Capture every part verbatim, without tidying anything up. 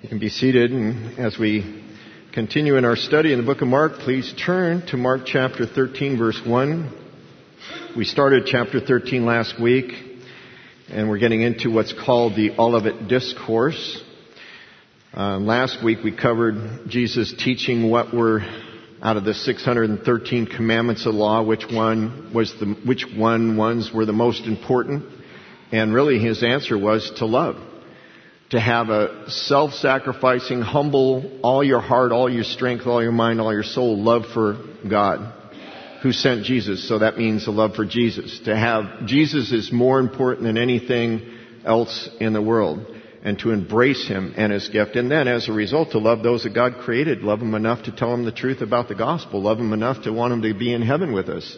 You can be seated, and as we continue in our study in the book of Mark, please turn to Mark chapter thirteen, verse one. We started chapter thirteen last week, and we're getting into what's called the Olivet Discourse. Uh, last week we covered Jesus teaching what were out of the six hundred thirteen commandments of law, which one was the which one ones were the most important, and really his answer was to love. To have a self-sacrificing, humble, all your heart, all your strength, all your mind, all your soul, love for God, who sent Jesus. So that means a love for Jesus. To have Jesus is more important than anything else in the world. And to embrace Him and His gift. And then as a result, to love those that God created. Love them enough to tell them the truth about the gospel. Love them enough to want them to be in heaven with us.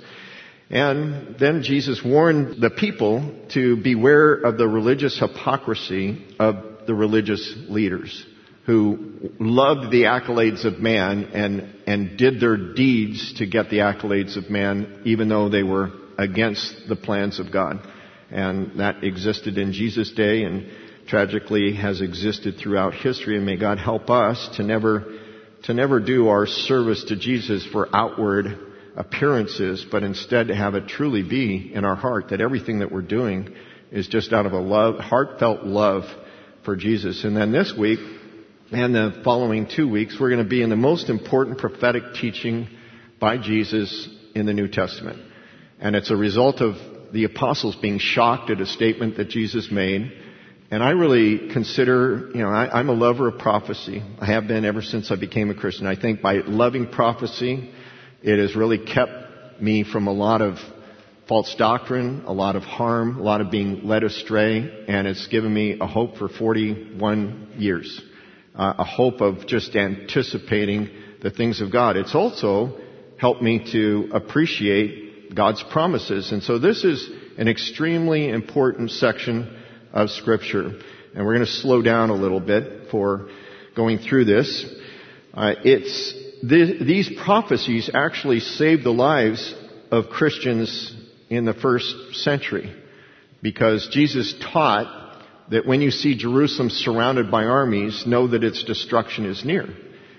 And then Jesus warned the people to beware of the religious hypocrisy of the religious leaders who loved the accolades of man and, and did their deeds to get the accolades of man, even though they were against the plans of God. And that existed in Jesus' day and tragically has existed throughout history. And may God help us to never, to never do our service to Jesus for outward appearances, but instead to have it truly be in our heart that everything that we're doing is just out of a love, heartfelt love for Jesus. And then this week and the following two weeks, we're going to be in the most important prophetic teaching by Jesus in the New Testament. And it's a result of the apostles being shocked at a statement that Jesus made. And I really consider, you know, I, I'm a lover of prophecy. I have been ever since I became a Christian. I think by loving prophecy, it has really kept me from a lot of false doctrine, a lot of harm, a lot of being led astray, and it's given me a hope for forty-one years. Uh, a hope of just anticipating the things of God. It's also helped me to appreciate God's promises. And so this is an extremely important section of Scripture. And we're going to slow down a little bit for going through this. Uh, it's th- these prophecies actually saved the lives of Christians in the first century, because Jesus taught that when you see Jerusalem surrounded by armies, know that its destruction is near.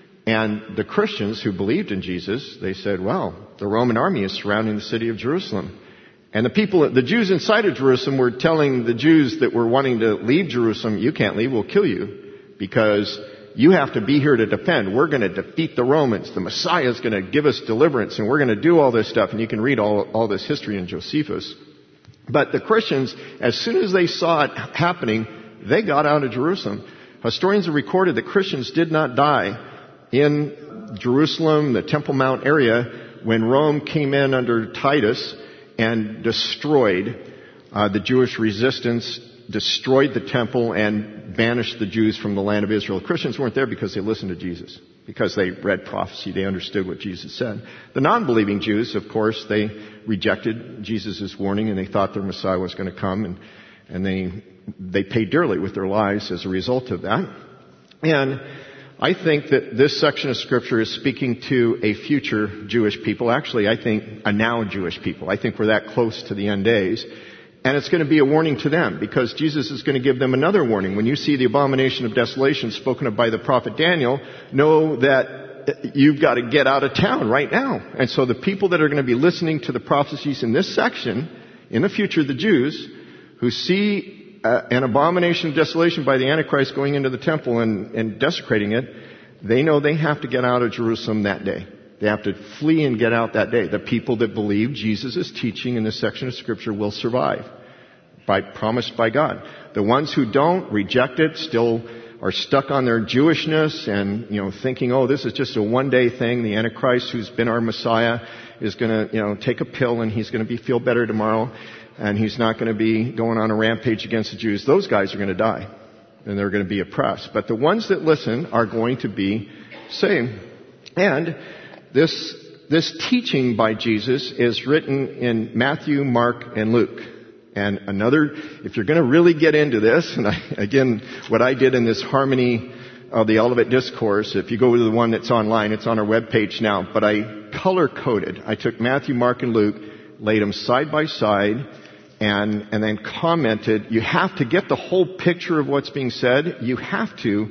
And the Christians who believed in Jesus, they said, well, the Roman army is surrounding the city of Jerusalem. And the people, the Jews inside of Jerusalem were telling the Jews that were wanting to leave Jerusalem, you can't leave, we'll kill you, because you have to be here to defend. We're going to defeat the Romans. The Messiah is going to give us deliverance, and we're going to do all this stuff. And you can read all, all this history in Josephus. But the Christians, as soon as they saw it happening, they got out of Jerusalem. Historians have recorded that Christians did not die in Jerusalem, the Temple Mount area, when Rome came in under Titus and destroyed uh, the Jewish resistance, destroyed the temple, and banished the Jews from the land of Israel. Christians weren't there because they listened to Jesus, because they read prophecy, they understood what Jesus said. The non-believing Jews, of course, they rejected Jesus' warning, and they thought their Messiah was going to come, and, and they, they paid dearly with their lives as a result of that. And I think that this section of Scripture is speaking to a future Jewish people. Actually, I think a now Jewish people. I think we're that close to the end days. And it's going to be a warning to them, because Jesus is going to give them another warning. When you see the abomination of desolation spoken of by the prophet Daniel, know that you've got to get out of town right now. And so the people that are going to be listening to the prophecies in this section, in the future, the Jews, who see uh, an abomination of desolation by the Antichrist going into the temple and, and desecrating it, they know they have to get out of Jerusalem that day. They have to flee and get out that day. The people that believe Jesus' teaching in this section of Scripture will survive, by promised by God. The ones who don't, reject it, still are stuck on their Jewishness and, you know, thinking, oh, this is just a one-day thing. The Antichrist, who's been our Messiah, is going to, you know, take a pill and he's going to be feel better tomorrow, and he's not going to be going on a rampage against the Jews. Those guys are going to die, and they're going to be oppressed. But the ones that listen are going to be saved. And This, this teaching by Jesus is written in Matthew, Mark, and Luke. And another, if you're going to really get into this, and I, again, what I did in this harmony of the Olivet Discourse, if you go to the one that's online, it's on our webpage now, but I color-coded. I took Matthew, Mark, and Luke, laid them side by side, and, and then commented. You have to get the whole picture of what's being said. You have to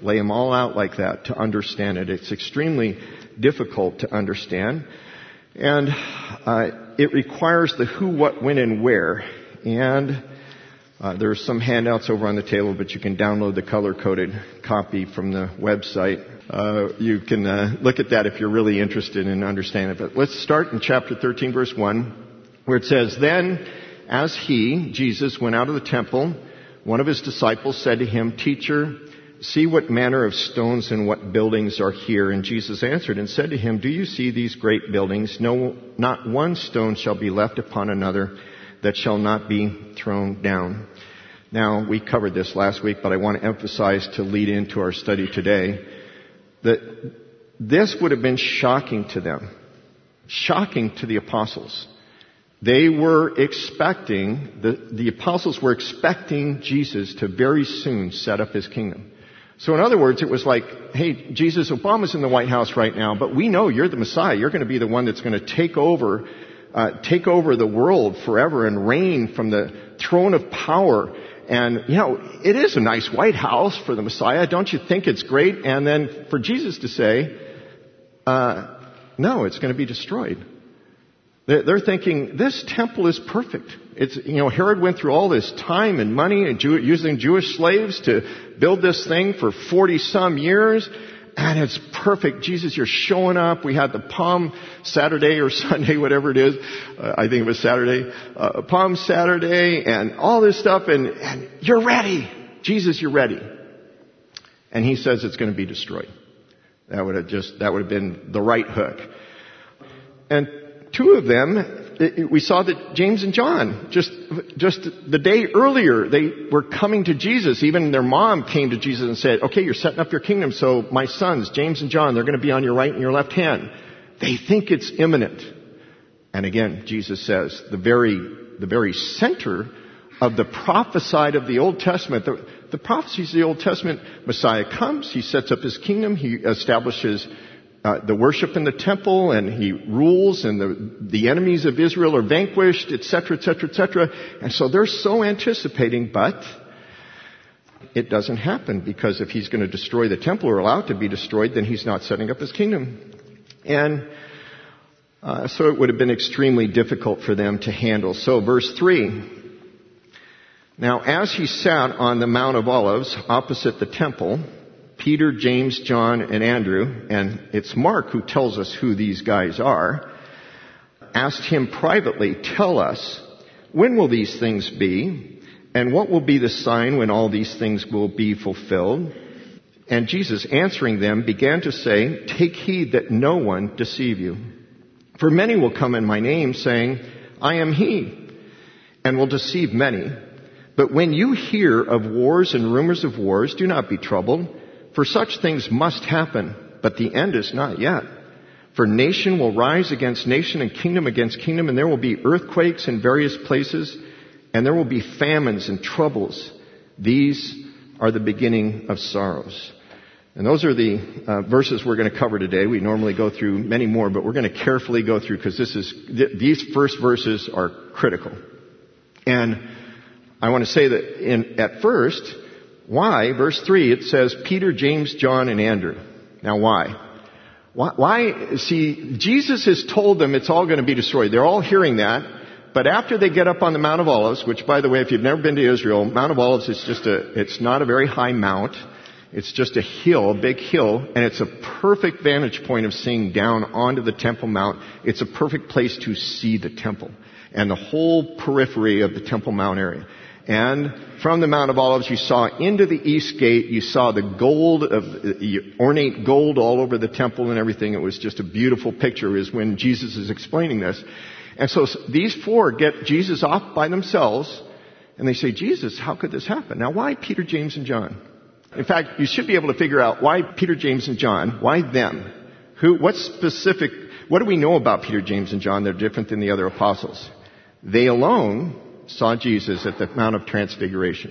lay them all out like that to understand it. It's extremely difficult to understand. And uh, it requires the who, what, when, and where. And uh, there's some handouts over on the table, but you can download the color-coded copy from the website. Uh, you can uh, look at that if you're really interested in understanding it. But let's start in chapter thirteen, verse one, where it says, "Then, as he, Jesus, went out of the temple, one of his disciples said to him, 'Teacher, see what manner of stones and what buildings are here.' And Jesus answered and said to him, 'Do you see these great buildings? No, not one stone shall be left upon another that shall not be thrown down.'" Now, we covered this last week, but I want to emphasize to lead into our study today that this would have been shocking to them, shocking to the apostles. They were expecting, the, the apostles were expecting Jesus to very soon set up his kingdom. So in other words, it was like, hey, Jesus, Obama's in the White House right now, but we know you're the Messiah. You're going to be the one that's going to take over, uh, take over the world forever and reign from the throne of power. And, you know, it is a nice White House for the Messiah. Don't you think it's great? And then for Jesus to say, uh, no, it's going to be destroyed. They're thinking, this temple is perfect. It's, you know, Herod went through all this time and money and Jew, using Jewish slaves to build this thing for forty some years. And it's perfect. Jesus, you're showing up. We had the Palm Saturday or Sunday, whatever it is. Uh, I think it was Saturday. Uh, Palm Saturday and all this stuff. And, and you're ready. Jesus, you're ready. And he says it's going to be destroyed. That would have just, that would have been the right hook. And two of them, we saw that James and John, just just the day earlier, they were coming to Jesus. Even their mom came to Jesus and said, okay, you're setting up your kingdom, so my sons, James and John, they're going to be on your right and your left hand. They think it's imminent. And again, Jesus says, the very the very center of the prophesied of the Old Testament, the, the prophecies of the Old Testament, Messiah comes, he sets up his kingdom, he establishes Uh, the worship in the temple, and he rules, and the the enemies of Israel are vanquished, et cetera, et cetera, et cetera. And so they're so anticipating, but it doesn't happen, because if he's going to destroy the temple or allow it to be destroyed, then he's not setting up his kingdom. And uh, so it would have been extremely difficult for them to handle. So verse three. "Now as he sat on the Mount of Olives opposite the temple, Peter, James, John, and Andrew," and it's Mark who tells us who these guys are, "asked him privately, 'Tell us, when will these things be? And what will be the sign when all these things will be fulfilled?' And Jesus, answering them, began to say, 'Take heed that no one deceive you. For many will come in my name, saying, I am he, and will deceive many. But when you hear of wars and rumors of wars, do not be troubled. For such things must happen, but the end is not yet. For nation will rise against nation and kingdom against kingdom, and there will be earthquakes in various places, and there will be famines and troubles. These are the beginning of sorrows." And those are the uh, verses we're going to cover today. We normally go through many more, but we're going to carefully go through, because this is th- these first verses are critical. And I want to say that in, at first, why, verse three, it says Peter, James, John, and Andrew. Now why? Why, why? See, Jesus has told them it's all going to be destroyed. They're all hearing that. But after they get up on the Mount of Olives, which, by the way, if you've never been to Israel, Mount of Olives is just a, it's not a very high mount. It's just a hill, a big hill, and it's a perfect vantage point of seeing down onto the Temple Mount. It's a perfect place to see the temple and the whole periphery of the Temple Mount area. And from the Mount of Olives, you saw into the east gate, you saw the gold, of the ornate gold all over the temple and everything. It was just a beautiful picture, is when Jesus is explaining this. And so these four get Jesus off by themselves, and they say, Jesus, how could this happen? Now, why Peter, James, and John? In fact, you should be able to figure out why Peter, James, and John. Why them? Who? What specific, what do we know about Peter, James, and John that are different than the other apostles? They alone saw Jesus at the Mount of Transfiguration.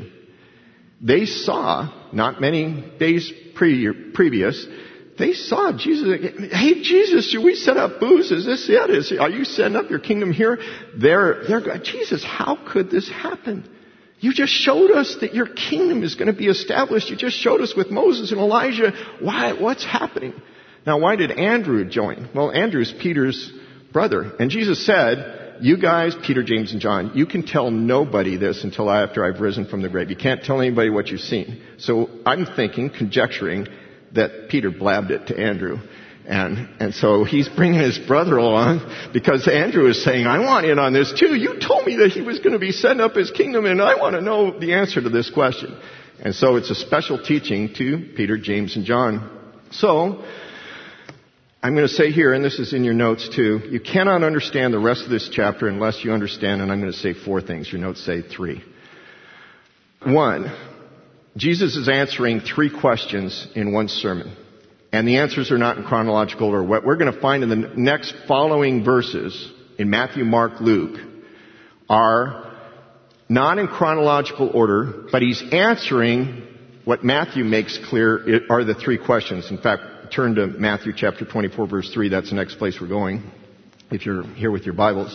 They saw, not many days pre- previous, they saw Jesus. Hey, Jesus, should we set up booths? Is this it? Is, are you setting up your kingdom here? They're, they're going, Jesus, how could this happen? You just showed us that your kingdom is going to be established. You just showed us with Moses and Elijah. Why, what's happening? Now, why did Andrew join? Well, Andrew's Peter's brother. And Jesus said, you guys, Peter, James, and John, you can tell nobody this until after I've risen from the grave. You can't tell anybody what you've seen. So I'm thinking, conjecturing, that Peter blabbed it to Andrew. And, and so he's bringing his brother along because Andrew is saying, I want in on this too. You told me that he was going to be setting up his kingdom and I want to know the answer to this question. And so it's a special teaching to Peter, James, and John. So I'm going to say here, and this is in your notes too, you cannot understand the rest of this chapter unless you understand, and I'm going to say four things. Your notes say three. One, Jesus is answering three questions in one sermon. And the answers are not in chronological order. What we're going to find in the next following verses in Matthew, Mark, Luke are not in chronological order, but he's answering what Matthew makes clear are the three questions. In fact, turn to Matthew chapter twenty-four, verse three. That's the next place we're going, if you're here with your Bibles.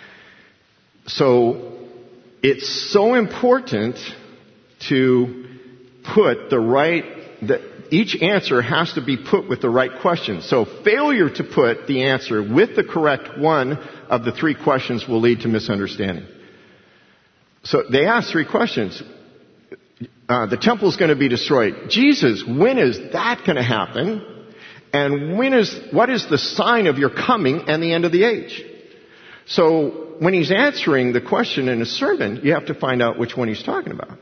So it's so important to put the right, the, each answer has to be put with the right question. So failure to put the answer with the correct one of the three questions will lead to misunderstanding. So they ask three questions. Uh, the temple is going to be destroyed. Jesus, when is that going to happen? And when is, what is the sign of your coming and the end of the age? So when he's answering the question in a sermon, you have to find out which one he's talking about.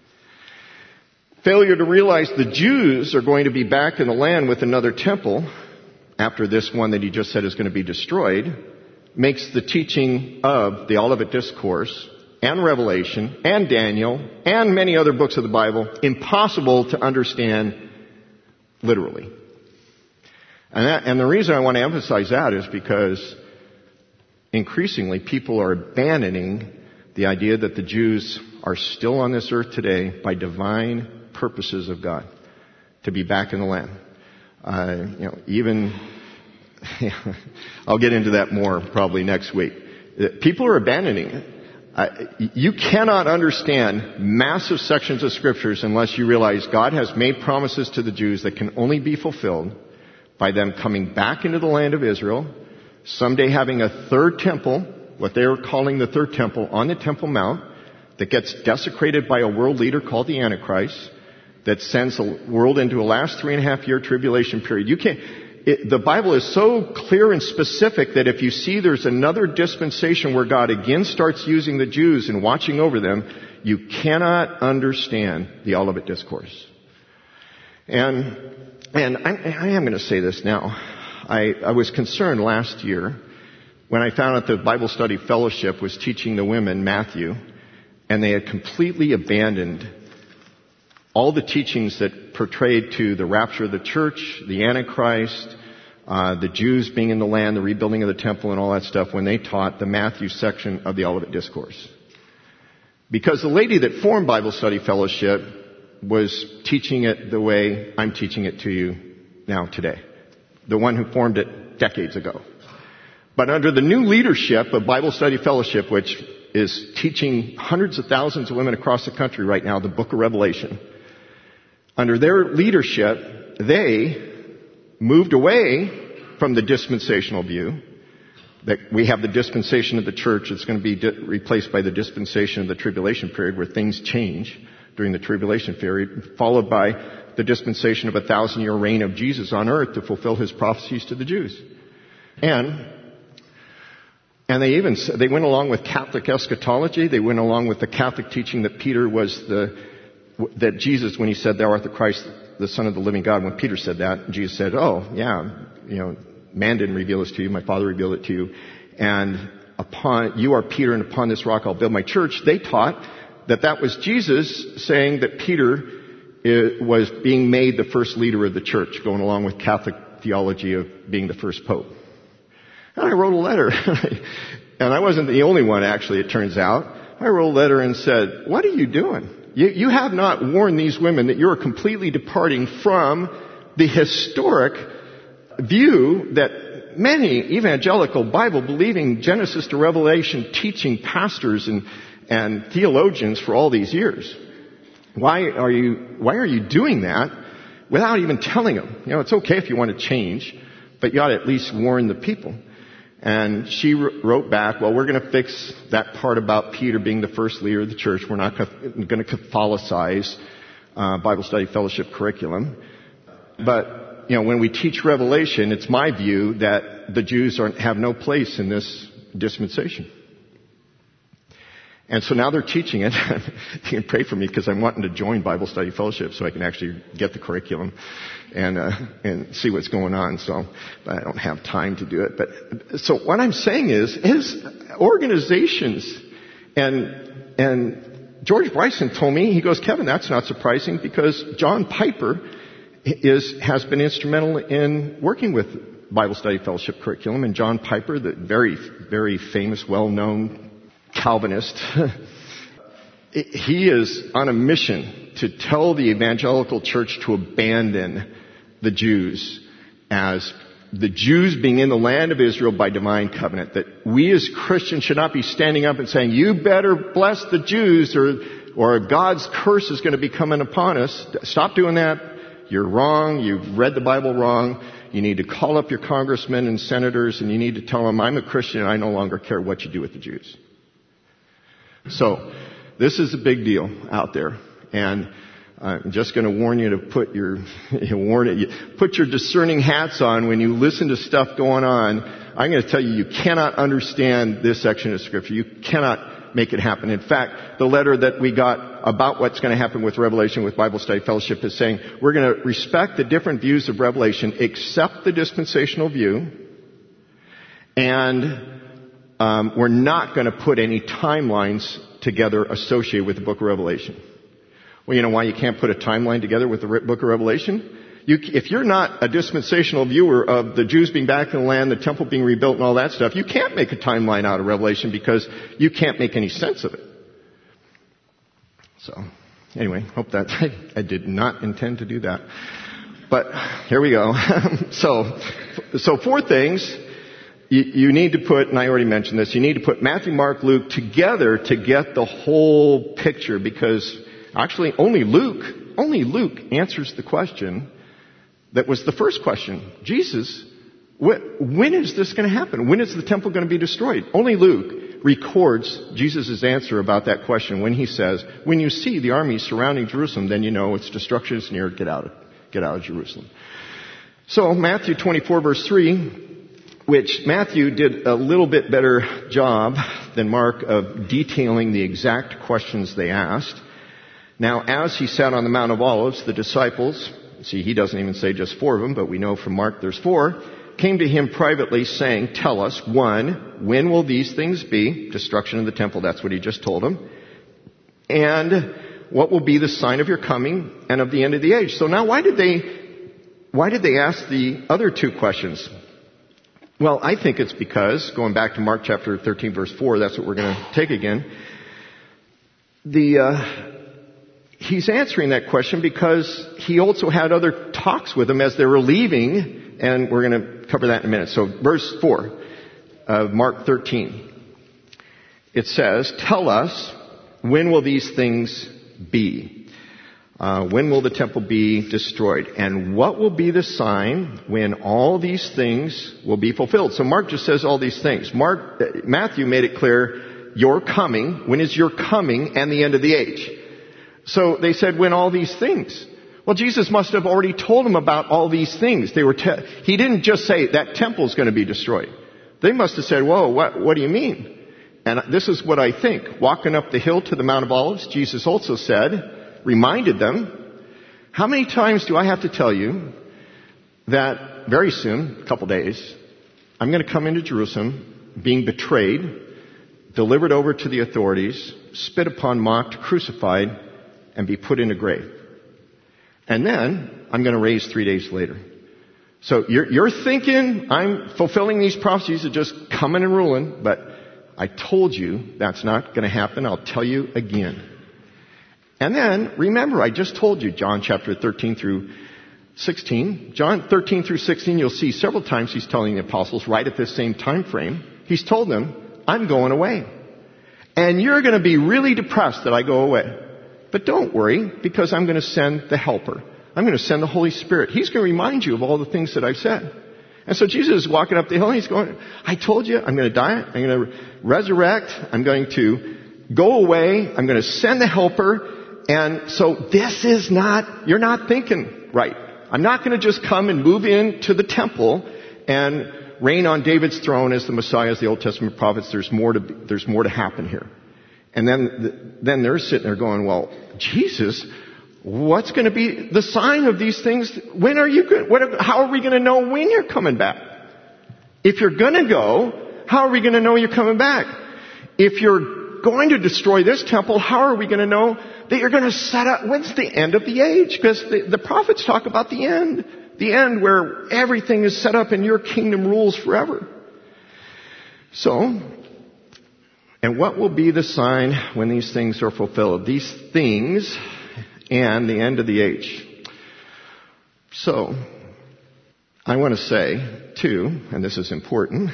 Failure to realize the Jews are going to be back in the land with another temple after this one that he just said is going to be destroyed makes the teaching of the Olivet Discourse and Revelation and Daniel and many other books of the Bible impossible to understand literally. And, that, and the reason I want to emphasize that is because increasingly people are abandoning the idea that the Jews are still on this earth today by divine purposes of God to be back in the land. Uh, you know, even I'll get into that more probably next week. People are abandoning it. Uh, you cannot understand massive sections of scriptures unless you realize God has made promises to the Jews that can only be fulfilled by them coming back into the land of Israel, someday having a third temple, what they are calling the third temple, on the Temple Mount, that gets desecrated by a world leader called the Antichrist, that sends the world into a last three and a half year tribulation period. You can't, it, the Bible is so clear and specific that if you see there's another dispensation where God again starts using the Jews and watching over them, you cannot understand the Olivet Discourse. And, and I, I am going to say this now. I, I was concerned last year when I found out the Bible Study Fellowship was teaching the women Matthew, and they had completely abandoned all the teachings that portrayed to the rapture of the church, the Antichrist, uh, the Jews being in the land, the rebuilding of the temple, and all that stuff when they taught the Matthew section of the Olivet Discourse. Because the lady that formed Bible Study Fellowship was teaching it the way I'm teaching it to you now today. The one who formed it decades ago. But under the new leadership of Bible Study Fellowship, which is teaching hundreds of thousands of women across the country right now the book of Revelation, under their leadership, they moved away from the dispensational view that we have the dispensation of the church. It's going to be di- replaced by the dispensation of the tribulation period where things change during the tribulation period, followed by the dispensation of a thousand year reign of Jesus on earth to fulfill his prophecies to the Jews. And And they even, they went along with Catholic eschatology. They went along with the Catholic teaching that Peter was the, that Jesus, when he said, thou art the Christ, the Son of the living God, when Peter said that, Jesus said, oh, yeah, you know, man didn't reveal this to you, my Father revealed it to you. And upon, you are Peter, and upon this rock I'll build my church. They taught that that was Jesus saying that Peter was being made the first leader of the church, going along with Catholic theology of being the first pope. And I wrote a letter, and I wasn't the only one, actually, it turns out. I wrote a letter and said, what are you doing? You, you have not warned these women that you're completely departing from the historic view that many evangelical Bible-believing Genesis to Revelation teaching pastors and, and theologians for all these years. Why are you, why are you doing that without even telling them? You know, it's okay if you want to change, but you ought to at least warn the people. And she wrote back, well, we're going to fix that part about Peter being the first leader of the church. We're not going to Catholicize uh, Bible study fellowship curriculum. But, you know, when we teach Revelation, it's my view that the Jews are, have no place in this dispensation. And so now they're teaching it. You can pray for me because I'm wanting to join Bible study fellowship so I can actually get the curriculum and uh, and see what's going on. So but I don't have time to do it. But so what I'm saying is, is organizations and and George Bryson told me, he goes, Kevin, that's not surprising because John Piper is has been instrumental in working with Bible study fellowship curriculum. And John Piper, the very very famous, well-known Calvinist, he is on a mission to tell the evangelical church to abandon the Jews as the Jews being in the land of Israel by divine covenant. That we as Christians should not be standing up and saying, you better bless the Jews or, or God's curse is going to be coming upon us. Stop doing that. You're wrong. You've read the Bible wrong. You need to call up your congressmen and senators and you need to tell them, I'm a Christian and I no longer care what you do with the Jews. So, this is a big deal out there, and I'm just going to warn you to put your warn it, put your discerning hats on when you listen to stuff going on. I'm going to tell you, you cannot understand this section of Scripture. You cannot make it happen. In fact, the letter that we got about what's going to happen with Revelation with Bible Study Fellowship is saying we're going to respect the different views of Revelation, accept the dispensational view, and Um, we're not going to put any timelines together associated with the book of Revelation. Well, you know why you can't put a timeline together with the book of Revelation? You, if you're not a dispensational viewer of the Jews being back in the land, the temple being rebuilt and all that stuff, you can't make a timeline out of Revelation because you can't make any sense of it. So, anyway, hope that, I, I did not intend to do that. But, here we go. so, so four things. You, you need to put, and I already mentioned this, you need to put Matthew, Mark, Luke together to get the whole picture because actually only Luke, only Luke answers the question that was the first question. Jesus, wh- when is this going to happen? When is the temple going to be destroyed? Only Luke records Jesus' answer about that question when he says, when you see the armies surrounding Jerusalem, then you know its destruction is near, get out of, get out of Jerusalem. So Matthew twenty-four verse three, which Matthew did a little bit better job than Mark of detailing the exact questions they asked. Now, as he sat on the Mount of Olives, the disciples, see, he doesn't even say just four of them, but we know from Mark there's four, came to him privately saying, tell us, one, when will these things be? Destruction of the temple, that's what he just told them. And what will be the sign of your coming and of the end of the age? So now why did they, why did they ask the other two questions? Well, I think it's because, going back to Mark chapter thirteen verse four, that's what we're going to take again. The, uh, he's answering that question because he also had other talks with them as they were leaving, and we're going to cover that in a minute. So verse four of Mark thirteen, it says, tell us, when will these things be? Uh, when will the temple be destroyed? And what will be the sign when all these things will be fulfilled? So Mark just says all these things. Mark, uh, Matthew made it clear, your coming, when is your coming and the end of the age? So they said, when all these things. Well, Jesus must have already told them about all these things. They were, te- he didn't just say that temple is going to be destroyed. They must have said, whoa, what, what do you mean? And this is what I think. Walking up the hill to the Mount of Olives, Jesus also said, reminded them, how many times do I have to tell you that very soon, a couple days, I'm going to come into Jerusalem being betrayed, delivered over to the authorities, spit upon, mocked, crucified, and be put in a grave. And then I'm going to raise three days later. So you're, you're thinking I'm fulfilling these prophecies of just coming and ruling, but I told you that's not going to happen. I'll tell you again. And then, remember, I just told you, John chapter thirteen through sixteen. John thirteen through sixteen, you'll see several times he's telling the apostles right at this same time frame. He's told them, I'm going away. And you're going to be really depressed that I go away. But don't worry, because I'm going to send the Helper. I'm going to send the Holy Spirit. He's going to remind you of all the things that I've said. And so Jesus is walking up the hill and he's going, I told you, I'm going to die. I'm going to resurrect. I'm going to go away. I'm going to send the Helper. And so this is not, you're not thinking right. I'm not going to just come and move into the temple and reign on David's throne as the Messiah, as the Old Testament prophets. There's more to, there's more to happen here. And then, then they're sitting there going, well, Jesus, what's going to be the sign of these things? When are you going, what, how are we going to know when you're coming back? If you're going to go, how are we going to know you're coming back? If you're going to destroy this temple, how are we going to know that you're going to set up, when's the end of the age? Because the, the prophets talk about the end. The end where everything is set up and your kingdom rules forever. So, and what will be the sign when these things are fulfilled? These things and the end of the age. So, I want to say, too, and this is important,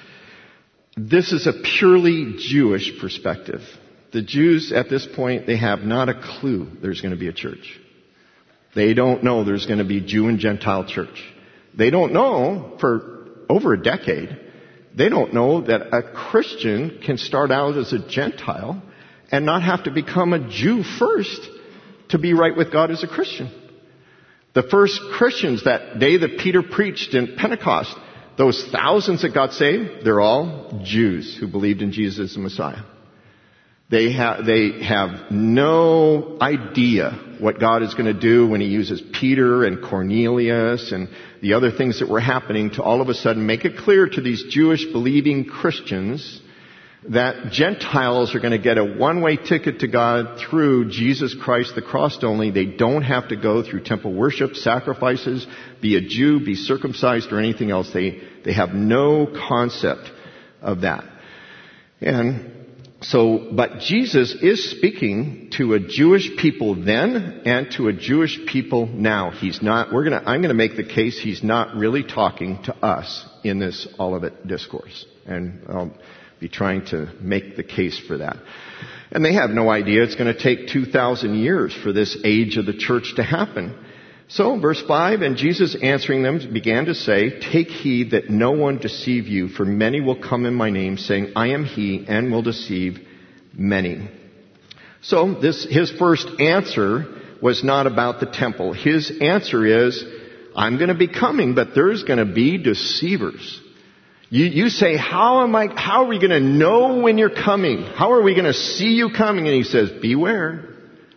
this is a purely Jewish perspective. The Jews at this point, they have not a clue there's going to be a church. They don't know there's going to be Jew and Gentile church. They don't know for over a decade. They don't know that a Christian can start out as a Gentile and not have to become a Jew first to be right with God as a Christian. The first Christians that day that Peter preached in Pentecost, those thousands that got saved, they're all Jews who believed in Jesus as the Messiah. They have, they have no idea what God is going to do when He uses Peter and Cornelius and the other things that were happening to all of a sudden make it clear to these Jewish believing Christians that Gentiles are going to get a one-way ticket to God through Jesus Christ, the cross only. They don't have to go through temple worship, sacrifices, be a Jew, be circumcised, or anything else. They, they have no concept of that. And So, but Jesus is speaking to a Jewish people then and to a Jewish people now. He's not, we're gonna, I'm gonna make the case he's not really talking to us in this Olivet discourse. And I'll be trying to make the case for that. And they have no idea it's gonna take two thousand years for this age of the church to happen. So, verse five, and Jesus answering them began to say, take heed that no one deceive you, for many will come in my name, saying, I am he, and will deceive many. So, this, his first answer was not about the temple. His answer is, I'm going to be coming, but there's going to be deceivers. You, you say, how am I, how are we going to know when you're coming? How are we going to see you coming? And he says, beware.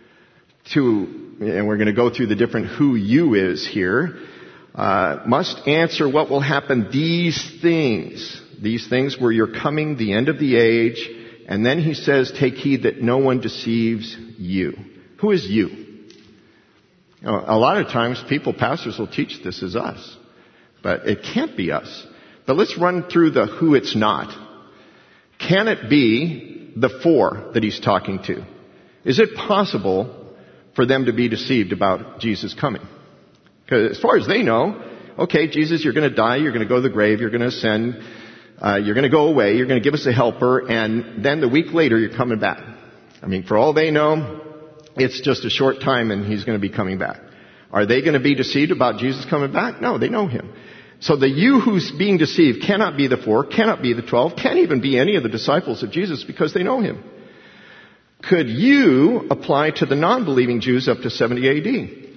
To And we're going to go through the different who you is here, uh, must answer what will happen, these things, these things where you're coming, the end of the age, and then he says, take heed that no one deceives you. Who is you? You know, a lot of times people, pastors will teach this as us, but it can't be us. But let's run through the who it's not. Can it be the four that he's talking to? Is it possible for them to be deceived about Jesus coming? Because as far as they know, okay, Jesus, you're going to die, you're going to go to the grave, you're going to ascend, uh, you're going to go away, you're going to give us a helper, and then the week later you're coming back. I mean, for all they know, it's just a short time and he's going to be coming back. Are they going to be deceived about Jesus coming back? No, they know him. So the you who's being deceived cannot be the four, cannot be the twelve, can't even be any of the disciples of Jesus because they know him. Could you apply to the non-believing Jews up to seventy A D?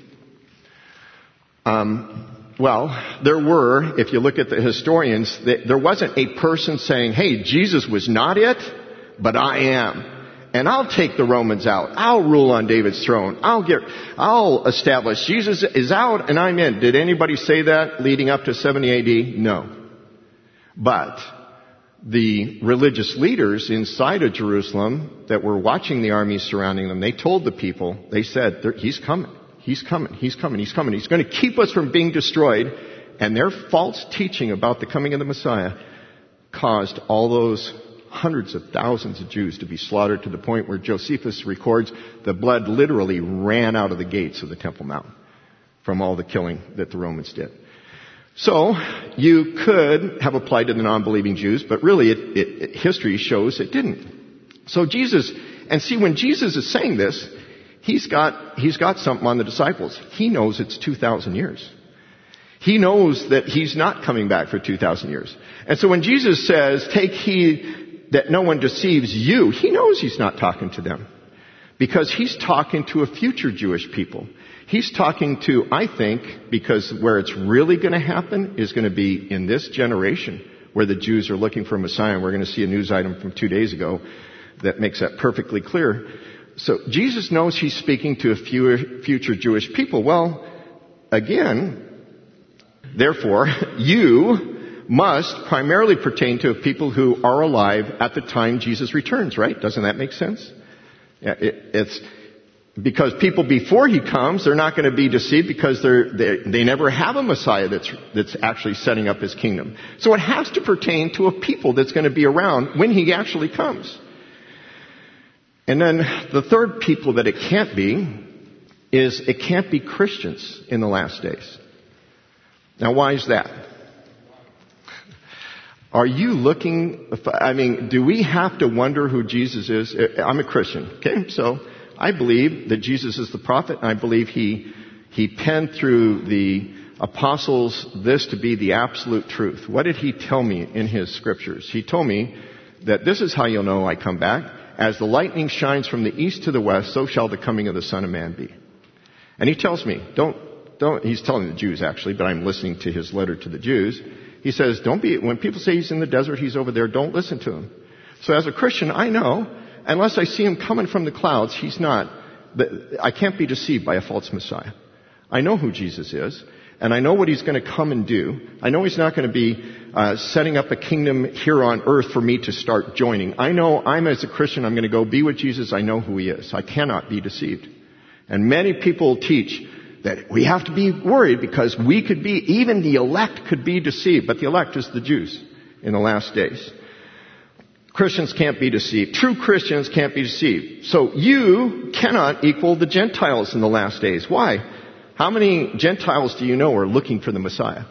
Um, well, there were, if you look at the historians, there wasn't a person saying, hey, Jesus was not it, but I am. And I'll take the Romans out. I'll rule on David's throne. I'll get, I'll establish Jesus is out and I'm in. Did anybody say that leading up to seventy A D? No. But the religious leaders inside of Jerusalem that were watching the armies surrounding them, they told the people, they said, he's coming, he's coming, he's coming, he's coming. He's going to keep us from being destroyed. And their false teaching about the coming of the Messiah caused all those hundreds of thousands of Jews to be slaughtered to the point where Josephus records the blood literally ran out of the gates of the Temple Mount from all the killing that the Romans did. So, you could have applied to the non-believing Jews, but really it, it, it, history shows it didn't. So Jesus, and see, when Jesus is saying this, he's got, he's got something on the disciples. He knows it's two thousand years. He knows that he's not coming back for two thousand years. And so when Jesus says, take heed that no one deceives you, he knows he's not talking to them. Because he's talking to a future Jewish people. He's talking to, I think, because where it's really going to happen is going to be in this generation where the Jews are looking for a Messiah. And we're going to see a news item from two days ago that makes that perfectly clear. So Jesus knows he's speaking to a few future Jewish people. Well, again, therefore, you must primarily pertain to people who are alive at the time Jesus returns, right? Doesn't that make sense? Yeah, it, it's because people before he comes, they're not going to be deceived because they're, they they never have a Messiah that's that's actually setting up his kingdom. So it has to pertain to a people that's going to be around when he actually comes. And then the third people that it can't be is it can't be Christians in the last days. Now, why is that? Are you looking, I mean, do we have to wonder who Jesus is? I'm a Christian, okay? So I believe that Jesus is the prophet, and I believe he, he penned through the apostles this to be the absolute truth. What did he tell me in his scriptures? He told me that this is how you'll know I come back. As the lightning shines from the east to the west, so shall the coming of the Son of Man be. And he tells me, don't, don't, he's telling the Jews actually, but I'm listening to his letter to the Jews. He says, don't be, when people say he's in the desert, he's over there, don't listen to him. So as a Christian, I know, unless I see him coming from the clouds, he's not, I can't be deceived by a false Messiah. I know who Jesus is, and I know what he's going to come and do. I know he's not going to be uh, setting up a kingdom here on earth for me to start joining. I know I'm, as a Christian, I'm going to go be with Jesus. I know who he is. I cannot be deceived. And many people teach that we have to be worried because we could be, even the elect could be deceived. But the elect is the Jews in the last days. Christians can't be deceived. True Christians can't be deceived. So you cannot equal the Gentiles in the last days. Why? How many Gentiles do you know are looking for the Messiah?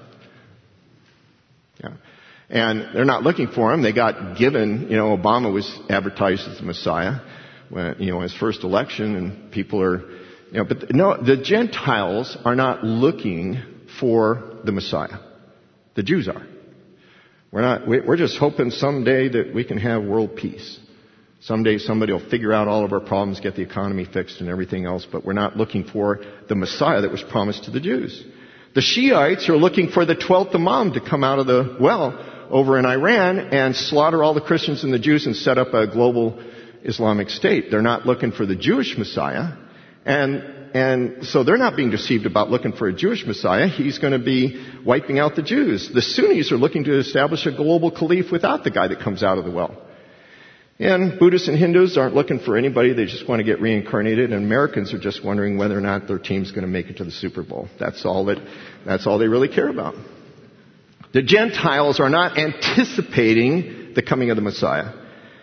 Yeah. And they're not looking for him. They got given, you know, Obama was advertised as the Messiah when, you know, his first election, and people are, you know, but no, the Gentiles are not looking for the Messiah. The Jews are. We're not, we're just hoping someday that we can have world peace. Someday somebody will figure out all of our problems, get the economy fixed and everything else, but we're not looking for the Messiah that was promised to the Jews. The Shiites are looking for the twelfth Imam to come out of the well over in Iran and slaughter all the Christians and the Jews and set up a global Islamic state. They're not looking for the Jewish Messiah. And, and so they're not being deceived about looking for a Jewish Messiah. He's going to be wiping out the Jews. The Sunnis are looking to establish a global caliph without the guy that comes out of the well. And Buddhists and Hindus aren't looking for anybody. They just want to get reincarnated. And Americans are just wondering whether or not their team's going to make it to the Super Bowl. That's all that, that's all they really care about. The Gentiles are not anticipating the coming of the Messiah.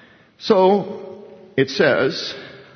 So it says,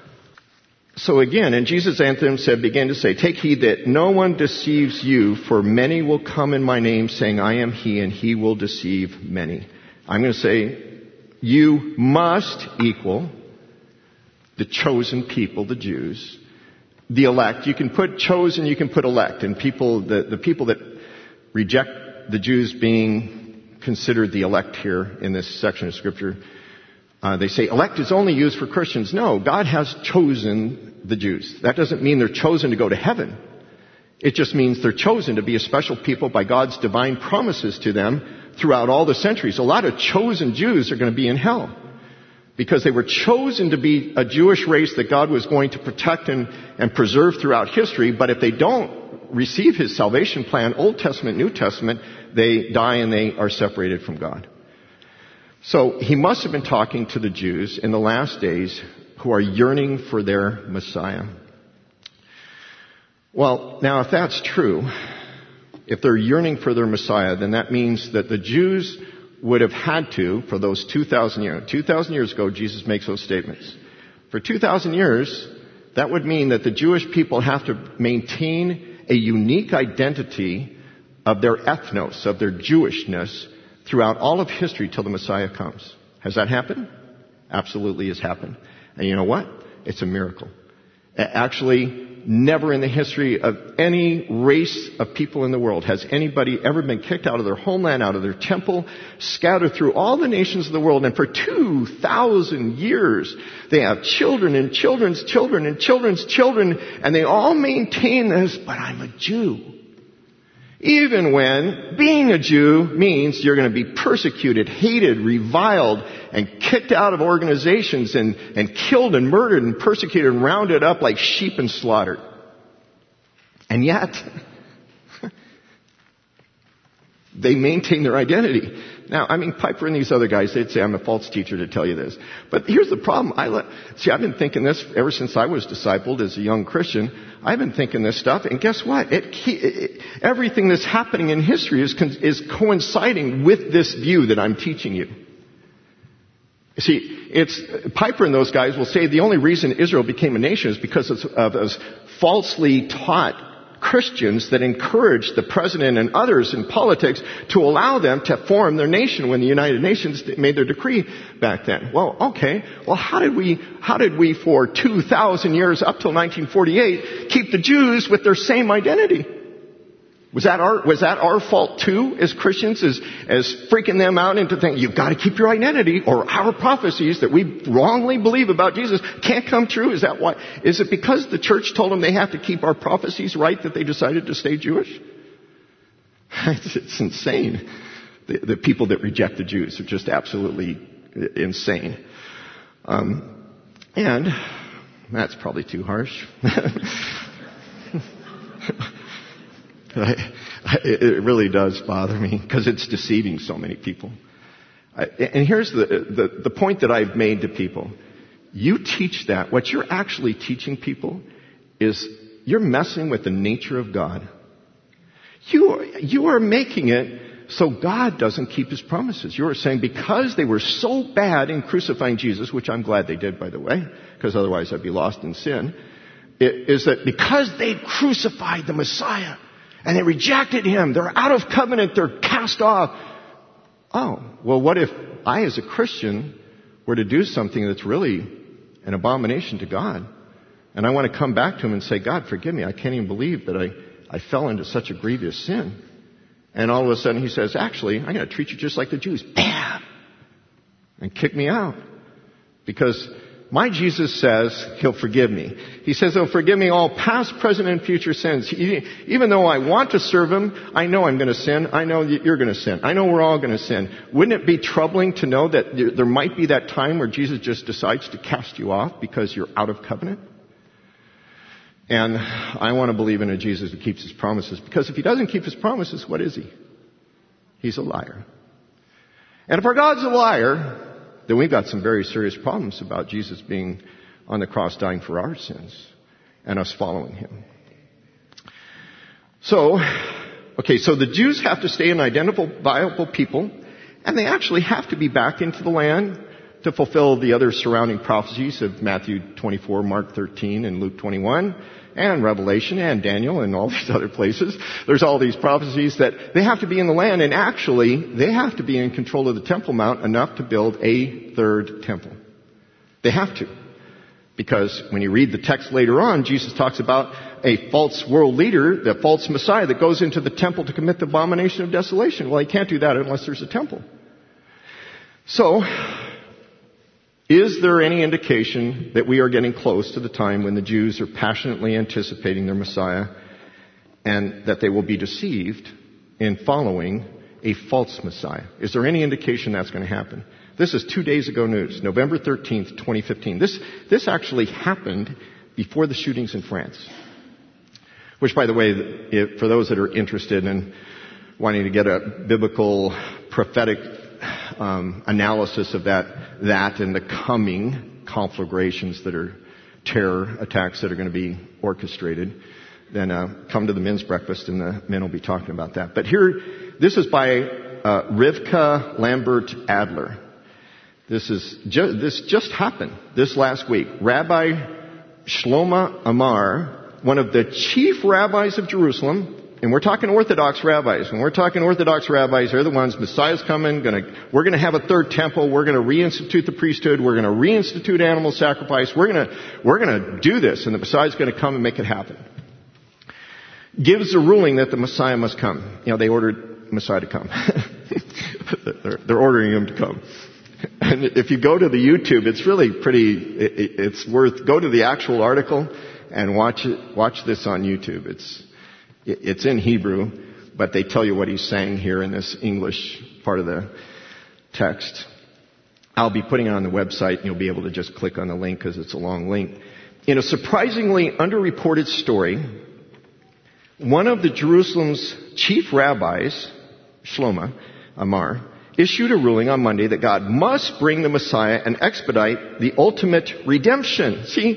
so again, and Jesus answered them, said, began to say, take heed that no one deceives you, for many will come in my name, saying, I am he, and he will deceive many. I'm going to say, you must equal the chosen people, the Jews, the elect. You can put chosen, you can put elect. And people, the, the people that reject the Jews being considered the elect here in this section of Scripture, uh, they say elect is only used for Christians. No, God has chosen the Jews. That doesn't mean they're chosen to go to heaven. It just means they're chosen to be a special people by God's divine promises to them throughout all the centuries. A lot of chosen Jews are going to be in hell because they were chosen to be a Jewish race that God was going to protect and, and preserve throughout history. But if they don't receive his salvation plan, Old Testament, New Testament, they die and they are separated from God. So he must have been talking to the Jews in the last days who are yearning for their Messiah. Well, now if that's true, if they're yearning for their Messiah, then that means that the Jews would have had to, for those two thousand years, two thousand years ago, Jesus makes those statements. For two thousand years, that would mean that the Jewish people have to maintain a unique identity of their ethnos, of their Jewishness, throughout all of history till the Messiah comes. Has that happened? absolutely has happened. And you know what? It's a miracle. Actually, never in the history of any race of people in the world has anybody ever been kicked out of their homeland, out of their temple, scattered through all the nations of the world. And for two thousand years, they have children and children's children and children's children, and they all maintain this, but I'm a Jew. Even when being a Jew means you're going to be persecuted, hated, reviled, and kicked out of organizations and, and killed and murdered and persecuted and rounded up like sheep and slaughtered. And yet, they maintain their identity. Now, I mean, Piper and these other guys, they'd say I'm a false teacher to tell you this. But here's the problem. I let, see, I've been thinking this ever since I was discipled as a young Christian. I've been thinking this stuff, and guess what? It, it, everything that's happening in history is, is coinciding with this view that I'm teaching you. See, it's, Piper and those guys will say the only reason Israel became a nation is because of, of those falsely taught Christians that encouraged the president and others in politics to allow them to form their nation when the United Nations made their decree back then. Well, okay. Well, how did we, how did we for two thousand years up till nineteen forty-eight keep the Jews with their same identity? Was that our, was that our fault too as Christians, as, as freaking them out into thinking, you've got to keep your identity or our prophecies that we wrongly believe about Jesus can't come true? Is that why? Is it because the church told them they have to keep our prophecies right that they decided to stay Jewish? It's, it's insane. The, the people that reject the Jews are just absolutely insane. Um, and that's probably too harsh. I, I, it really does bother me because it's deceiving so many people. I, and here's the, the, the point that I've made to people. You teach that. What you're actually teaching people is you're messing with the nature of God. You, you are making it so God doesn't keep His promises. You are saying because they were so bad in crucifying Jesus, which I'm glad they did, by the way, because otherwise I'd be lost in sin, it, is that because they crucified the Messiah, and they rejected Him. They're out of covenant. They're cast off. Oh, well, what if I as a Christian were to do something that's really an abomination to God? And I want to come back to Him and say, God, forgive me. I can't even believe that I, I fell into such a grievous sin. And all of a sudden He says, actually, I'm going to treat you just like the Jews. Bam! And kick me out. Because my Jesus says He'll forgive me. He says He'll forgive me all past, present, and future sins. Even though I want to serve Him, I know I'm going to sin. I know you're going to sin. I know we're all going to sin. Wouldn't it be troubling to know that there might be that time where Jesus just decides to cast you off because you're out of covenant? And I want to believe in a Jesus who keeps His promises, because if He doesn't keep His promises, what is He? He's a liar. And if our God's a liar, then we've got some very serious problems about Jesus being on the cross dying for our sins and us following Him. So, okay, so the Jews have to stay an identifiable people, and they actually have to be back into the land to fulfill the other surrounding prophecies of Matthew twenty-four, Mark thirteen, and Luke twenty-one, and Revelation, and Daniel, and all these other places. There's all these prophecies that they have to be in the land, and actually, they have to be in control of the Temple Mount enough to build a third temple. They have to. Because when you read the text later on, Jesus talks about a false world leader, the false Messiah that goes into the temple to commit the abomination of desolation. Well, he can't do that unless there's a temple. So, is there any indication that we are getting close to the time when the Jews are passionately anticipating their Messiah and that they will be deceived in following a false Messiah? Is there any indication that's going to happen? This is two days ago news, November thirteenth, twenty fifteen. This, this actually happened before the shootings in France. Which, by the way, if, for those that are interested in wanting to get a biblical prophetic Um, analysis of that, that and the coming conflagrations that are terror attacks that are going to be orchestrated, then uh, come to the men's breakfast and the men will be talking about that. But here, this is by uh, Rivka Lambert Adler. This is ju- this just happened this last week. Rabbi Shlomo Amar, one of the chief rabbis of Jerusalem, and we're talking Orthodox rabbis. When we're talking Orthodox rabbis, they're the ones, Messiah's coming, gonna, we're gonna have a third temple, we're gonna reinstitute the priesthood, we're gonna reinstitute animal sacrifice, we're gonna, we're gonna do this, and the Messiah's gonna come and make it happen. Gives the ruling that the Messiah must come. You know, they ordered Messiah to come. they're, they're ordering him to come. And if you go to the YouTube, it's really pretty, it, it's worth, go to the actual article and watch it, watch this on YouTube. It's, it's in Hebrew, but they tell you what he's saying here in this English part of the text. I'll be putting it on the website, and you'll be able to just click on the link because it's a long link. In a surprisingly underreported story, one of the Jerusalem's chief rabbis, Shlomo Amar, issued a ruling on Monday that God must bring the Messiah and expedite the ultimate redemption. See,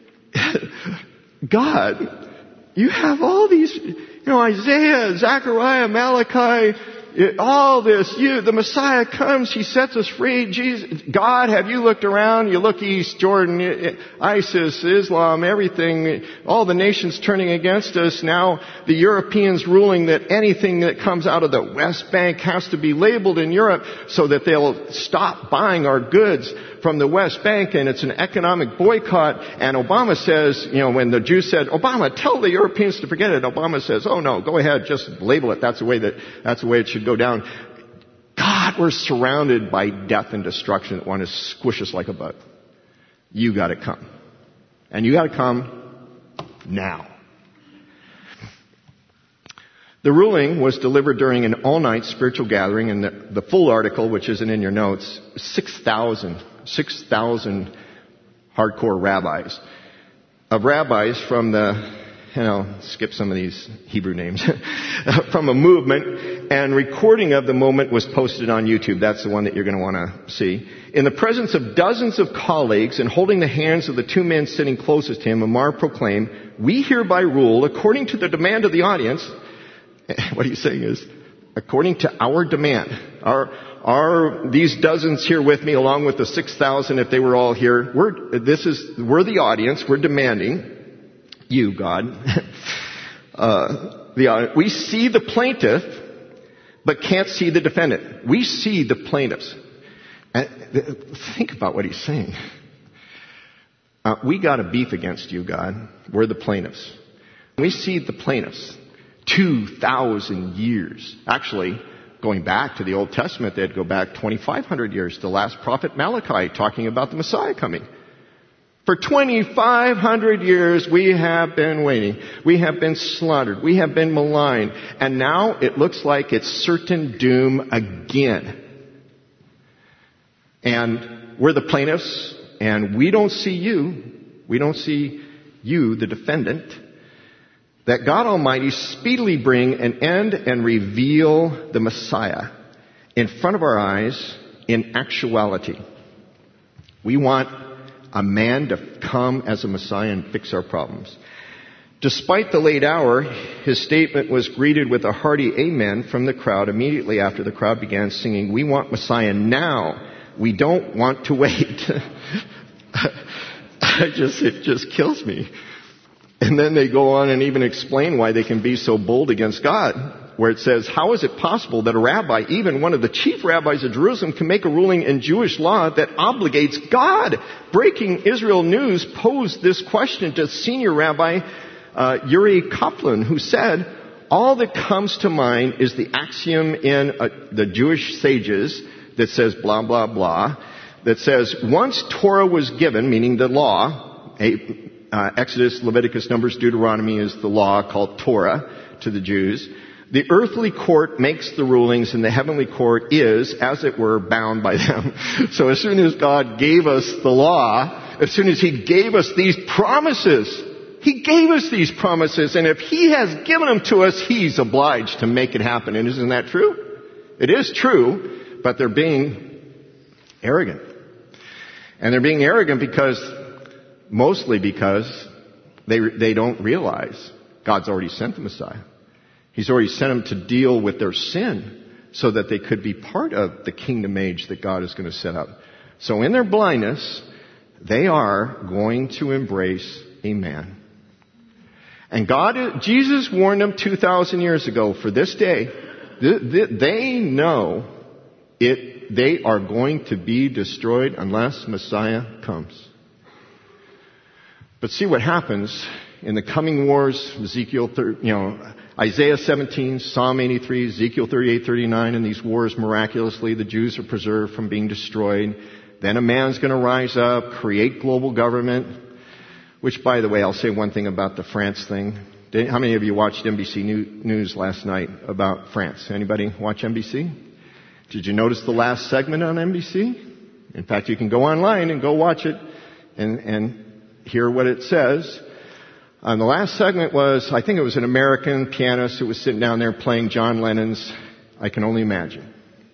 God, you have all these, you know, Isaiah, Zechariah, Malachi, all this, you, the Messiah comes, He sets us free. Jesus, God, have you looked around? You look east, Jordan, ISIS, Islam, everything, all the nations turning against us. Now the Europeans ruling that anything that comes out of the West Bank has to be labeled in Europe so that they'll stop buying our goods from the West Bank, and it's an economic boycott. And Obama says, you know, when the Jews said, Obama, tell the Europeans to forget it, Obama says, oh no, go ahead, just label it. That's the way that, that's the way it should go down. God, we're surrounded by death and destruction that want to squish us like a bug. You gotta come. And you gotta come now. The ruling was delivered during an all-night spiritual gathering, and the, the full article, which isn't in your notes, six thousand, six thousand hardcore rabbis. Of rabbis from the, you know, skip some of these Hebrew names, from a movement, and recording of the moment was posted on YouTube. That's the one that you're going to want to see. In the presence of dozens of colleagues and holding the hands of the two men sitting closest to him, Amar proclaimed, "We hereby rule, according to the demand of the audience," what he's saying is, according to our demand, our, our, these dozens here with me, along with the six thousand, if they were all here, we're, this is, we're the audience, we're demanding, you, God, uh, the, we see the plaintiff, but can't see the defendant. We see the plaintiffs. And think about what he's saying. Uh, we got a beef against you, God. We're the plaintiffs. We see the plaintiffs. Two thousand years. Actually, going back to the Old Testament, they'd go back twenty-five hundred years. The last prophet Malachi talking about the Messiah coming. For twenty-five hundred years, we have been waiting. We have been slaughtered. We have been maligned. And now it looks like it's certain doom again. And we're the plaintiffs, and we don't see you. We don't see you, the defendant. That God Almighty speedily bring an end and reveal the Messiah in front of our eyes in actuality. We want a man to come as a Messiah and fix our problems. Despite the late hour, his statement was greeted with a hearty amen from the crowd immediately after the crowd began singing, "We want Messiah now. We don't want to wait." I just, it just kills me. And then they go on and even explain why they can be so bold against God, where it says, how is it possible that a rabbi, even one of the chief rabbis of Jerusalem, can make a ruling in Jewish law that obligates God? Breaking Israel News posed this question to senior rabbi uh, Uri Kaplan, who said, all that comes to mind is the axiom in uh, the Jewish sages that says blah, blah, blah, that says once Torah was given, meaning the law, a, Uh, Exodus, Leviticus, Numbers, Deuteronomy is the law called Torah to the Jews. The earthly court makes the rulings and the heavenly court is, as it were, bound by them. So as soon as God gave us the law, as soon as He gave us these promises, He gave us these promises, and if He has given them to us, He's obliged to make it happen. And isn't that true? It is true, but they're being arrogant. And they're being arrogant because Mostly because they they don't realize God's already sent the Messiah. He's already sent Him to deal with their sin so that they could be part of the kingdom age that God is going to set up. So in their blindness, they are going to embrace a man. And God, Jesus warned them two thousand years ago for this day. They know it, they are going to be destroyed unless Messiah comes. But see what happens in the coming wars, Ezekiel, you know, Isaiah seventeen, Psalm eighty-three, Ezekiel thirty-eight, thirty-nine, in these wars, miraculously, the Jews are preserved from being destroyed. Then a man's going to rise up, create global government, which, by the way, I'll say one thing about the France thing. Did, how many of you watched N B C News last night about France? Anybody watch N B C? Did you notice the last segment on N B C? In fact, you can go online and go watch it and, and hear what it says. Um, the last segment was, I think it was an American pianist who was sitting down there playing John Lennon's I Can Only Imagine.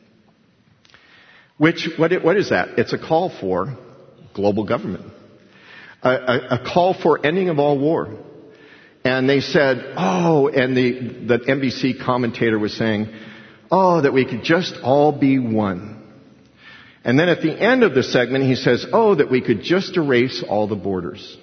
Which, what, it, what is that? It's a call for global government. A, a, a call for ending of all war. And they said, oh, and the, the N B C commentator was saying, oh, that we could just all be one. And then at the end of the segment, he says, oh, that we could just erase all the borders.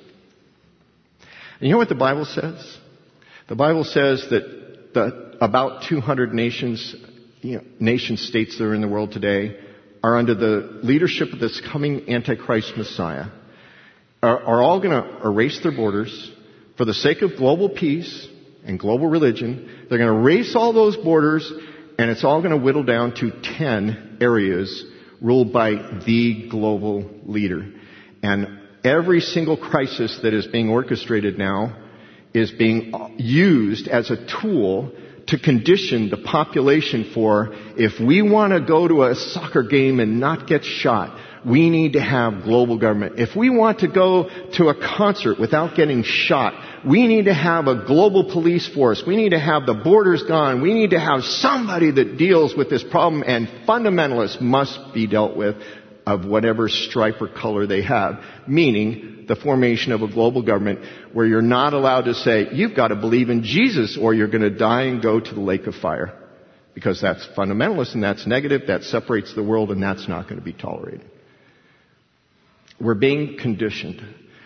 And you know what the Bible says? The Bible says that the, about two hundred nations, you know, nation states that are in the world today are under the leadership of this coming Antichrist Messiah, are, are all going to erase their borders for the sake of global peace and global religion. They're going to erase all those borders, and it's all going to whittle down to ten areas ruled by the global leader. And every single crisis that is being orchestrated now is being used as a tool to condition the population for, if we want to go to a soccer game and not get shot, we need to have global government. If we want to go to a concert without getting shot, we need to have a global police force. We need to have the borders gone. We need to have somebody that deals with this problem, and fundamentalists must be dealt with of whatever stripe or color they have, meaning the formation of a global government where you're not allowed to say, you've got to believe in Jesus or you're going to die and go to the lake of fire. Because that's fundamentalist and that's negative, that separates the world, and that's not going to be tolerated. We're being conditioned.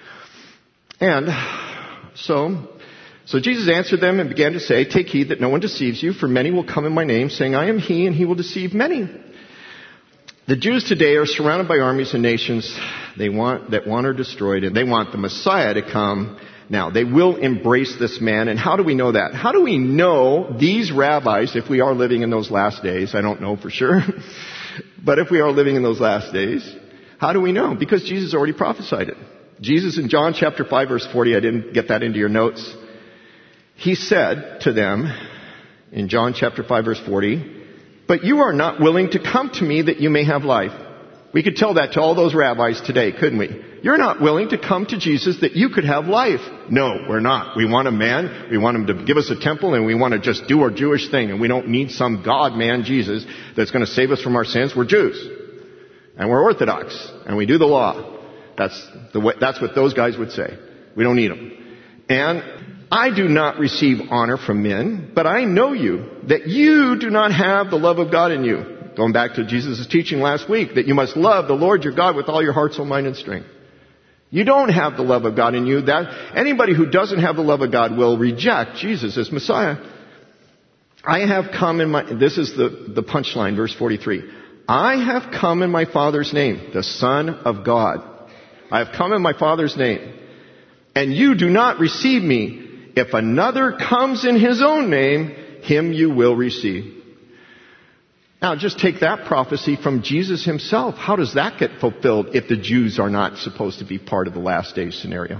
And so, so Jesus answered them and began to say, take heed that no one deceives you, for many will come in my name, saying, I am he, and he will deceive many. The Jews today are surrounded by armies and nations they want, that want are destroyed, and they want the Messiah to come. Now, they will embrace this man, and how do we know that? How do we know these rabbis, if we are living in those last days? I don't know for sure. But if we are living in those last days, how do we know? Because Jesus already prophesied it. Jesus in John chapter five verse forty, I didn't get that into your notes. He said to them in John chapter five verse forty, but you are not willing to come to me that you may have life. We could tell that to all those rabbis today, couldn't we? You're not willing to come to Jesus that you could have life. No, we're not. We want a man. We want him to give us a temple, and we want to just do our Jewish thing. And we don't need some God man, Jesus, that's going to save us from our sins. We're Jews. And we're Orthodox. And we do the law. That's the way, that's what those guys would say. We don't need them. And I do not receive honor from men, but I know you, that you do not have the love of God in you. Going back to Jesus' teaching last week, that you must love the Lord your God with all your heart, soul, mind, and strength. You don't have the love of God in you. That anybody who doesn't have the love of God will reject Jesus as Messiah. I have come in my, this is the, the punchline, verse forty-three. I have come in my Father's name, the Son of God. I have come in my Father's name. And you do not receive me. If another comes in his own name, him you will receive. Now, just take that prophecy from Jesus himself. How does that get fulfilled if the Jews are not supposed to be part of the last days scenario?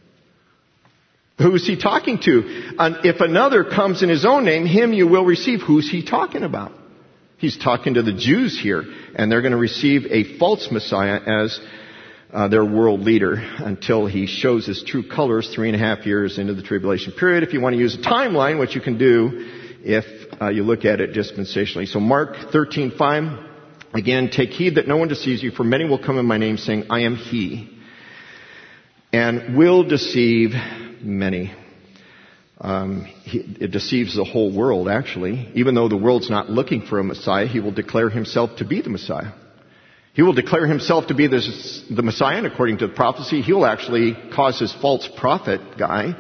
Who is he talking to? And if another comes in his own name, him you will receive. Who's he talking about? He's talking to the Jews here, and they're going to receive a false Messiah as uh, their world leader until he shows his true colors three and a half years into the tribulation period. If you want to use a timeline, what you can do if uh, you look at it dispensationally. So Mark thirteen five, again, take heed that no one deceives you, for many will come in my name saying, I am he, and will deceive many. Um, he, it deceives the whole world, actually. Even though the world's not looking for a Messiah, he will declare himself to be the Messiah. He will declare himself to be the, the Messiah, and according to the prophecy, he will actually cause his false prophet guy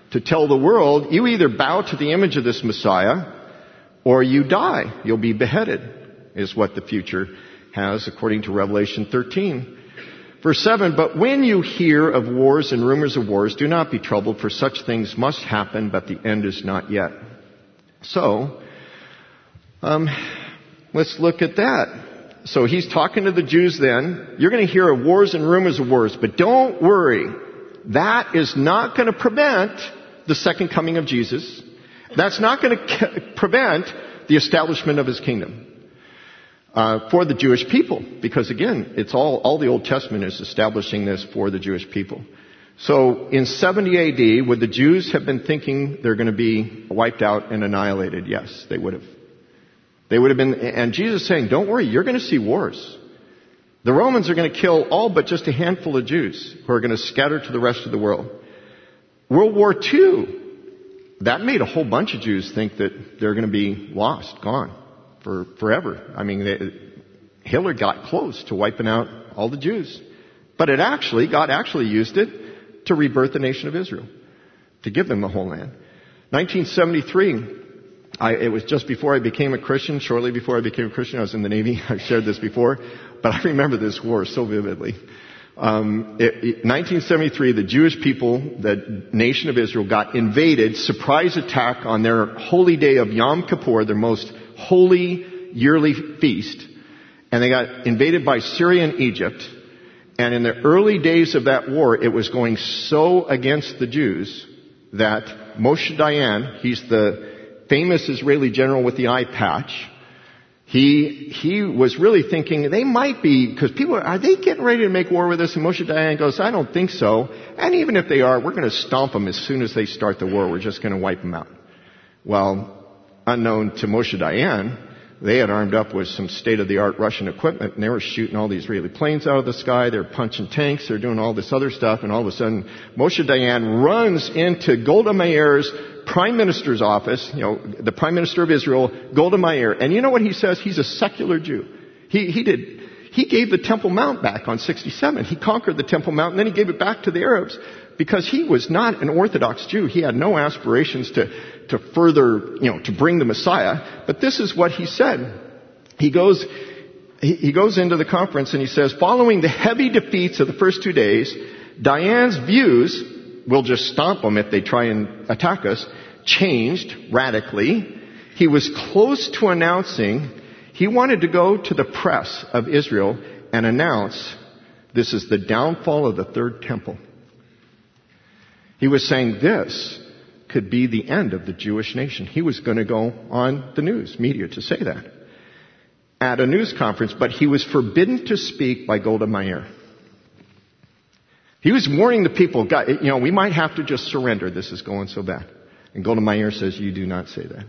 to tell the world, you either bow to the image of this Messiah or you die. You'll be beheaded, is what the future has according to Revelation thirteen. Verse seven, but when you hear of wars and rumors of wars, do not be troubled, for such things must happen, but the end is not yet. So, um, let's look at that. So he's talking to the Jews then. You're going to hear of wars and rumors of wars, but don't worry. That is not going to prevent the second coming of Jesus. That's not going to prevent the establishment of his kingdom. Uh, for the Jewish people, because again, it's all, all the Old Testament is establishing this for the Jewish people. So in seventy A D, would the Jews have been thinking they're going to be wiped out and annihilated? Yes, they would have. They would have been, and Jesus is saying, don't worry, you're going to see wars. The Romans are going to kill all but just a handful of Jews who are going to scatter to the rest of the world. World War Two, that made a whole bunch of Jews think that they're going to be lost, gone. For forever. I mean, they, Hitler got close to wiping out all the Jews. But it actually, God actually used it to rebirth the nation of Israel. To give them the whole land. nineteen seventy-three, I, it was just before I became a Christian, shortly before I became a Christian, I was in the Navy. I've shared this before. But I remember this war so vividly. Um, it, it, nineteen seventy-three, the Jewish people, the nation of Israel, got invaded, surprise attack on their holy day of Yom Kippur, their most holy yearly feast, and they got invaded by Syria and Egypt. And in the early days of that war, it was going so against the Jews that Moshe Dayan, he's the famous Israeli general with the eye patch, he he was really thinking they might be, because people are, are they getting ready to make war with us? And Moshe Dayan goes, I don't think so. And even if they are, we're going to stomp them as soon as they start the war. We're just going to wipe them out. Well, unknown to Moshe Dayan, they had armed up with some state-of-the-art Russian equipment, and they were shooting all the Israeli planes out of the sky. They're punching tanks. They're doing all this other stuff. And all of a sudden, Moshe Dayan runs into Golda Meir's prime minister's office, you know, the prime minister of Israel, Golda Meir. And you know what he says? He's a secular Jew. He, he did, he gave the Temple Mount back on sixty-seven. He conquered the Temple Mount, and then he gave it back to the Arabs because he was not an Orthodox Jew. He had no aspirations to to further, you know, to bring the Messiah. But this is what he said. He goes, he, he goes into the conference and he says, following the heavy defeats of the first two days, Dayan's views, we'll just stomp them if they try and attack us, changed radically. He was close to announcing he wanted to go to the press of Israel and announce this is the downfall of the third temple. He was saying this could be the end of the Jewish nation. He was going to go on the news media to say that at a news conference, but he was forbidden to speak by Golda Meir. He was warning the people, God, you know, we might have to just surrender. This is going so bad. And Golda Meir says, you do not say that.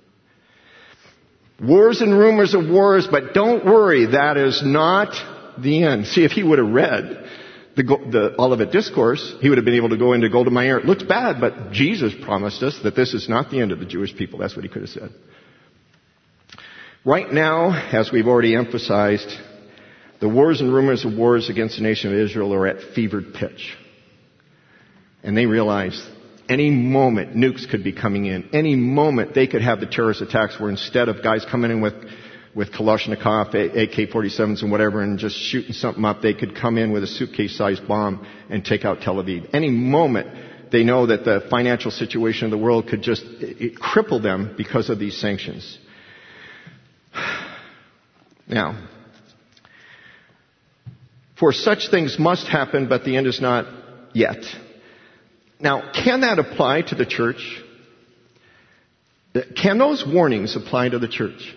Wars and rumors of wars, but don't worry, that is not the end. See, if he would have read The, the Olivet Discourse, he would have been able to go into Golda Meir. It looks bad, but Jesus promised us that this is not the end of the Jewish people. That's what he could have said. Right now, as we've already emphasized, the wars and rumors of wars against the nation of Israel are at fevered pitch. And they realize any moment nukes could be coming in. Any moment they could have the terrorist attacks where instead of guys coming in with with Kalashnikov, A K forty-sevens and whatever, and just shooting something up, they could come in with a suitcase-sized bomb and take out Tel Aviv. Any moment, they know that the financial situation of the world could just it, it cripple them because of these sanctions. Now, for such things must happen, but the end is not yet. Now, can that apply to the church? Can those warnings apply to the church?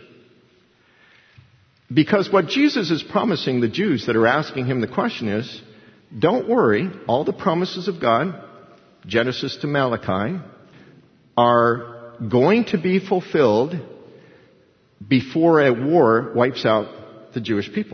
Because what Jesus is promising the Jews that are asking him the question is, don't worry, all the promises of God, Genesis to Malachi, are going to be fulfilled before a war wipes out the Jewish people.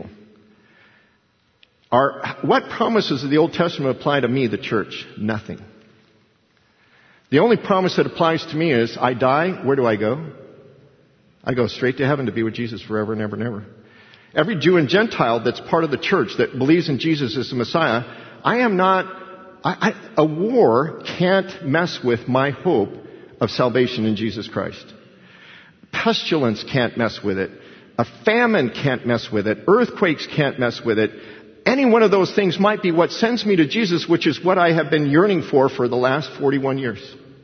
Are, what promises of the Old Testament apply to me, the church? Nothing. The only promise that applies to me is, I die, where do I go? I go straight to heaven to be with Jesus forever and ever and ever. Every Jew and Gentile that's part of the church that believes in Jesus as the Messiah, I am not I, I, a war can't mess with my hope of salvation in Jesus Christ. Pestilence can't mess with it. A famine can't mess with it. Earthquakes can't mess with it. Any one of those things might be what sends me to Jesus, which is what I have been yearning for for the last forty-one years.